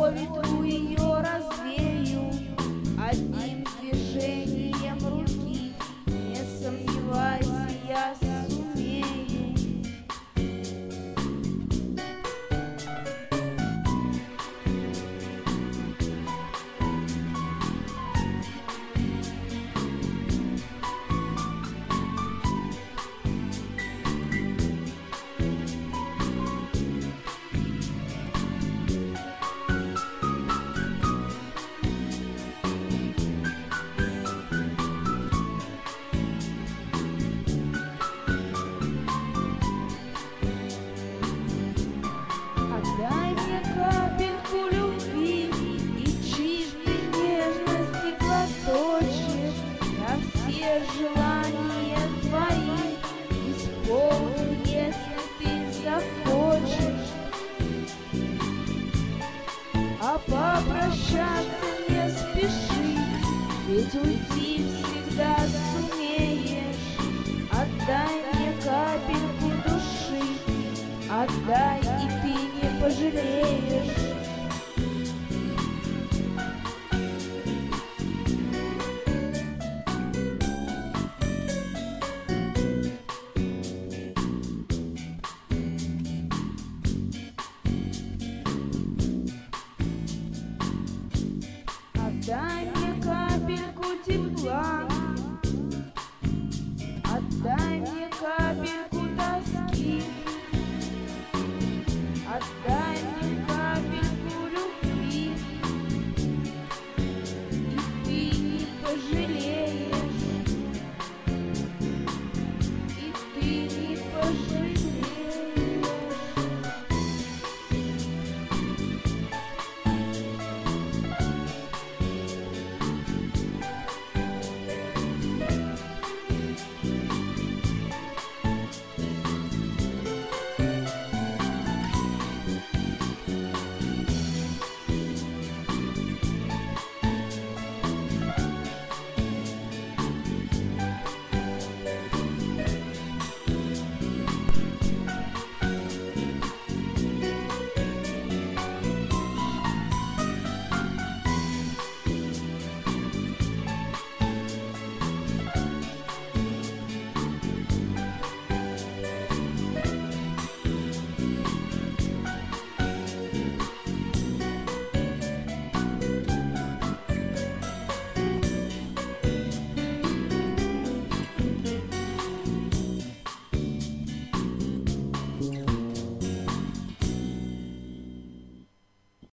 по ветру ее развею одним движением руки. Не сомневайся, я сумею. Отдай мне капельку любви и чистой нежности глоточек. Я все желания твои исполню, если ты захочешь. А попрощаться не спеши, ведь уйти всегда сумеешь. Отдай мне капельку души, отдай, и ты не пожалеешь.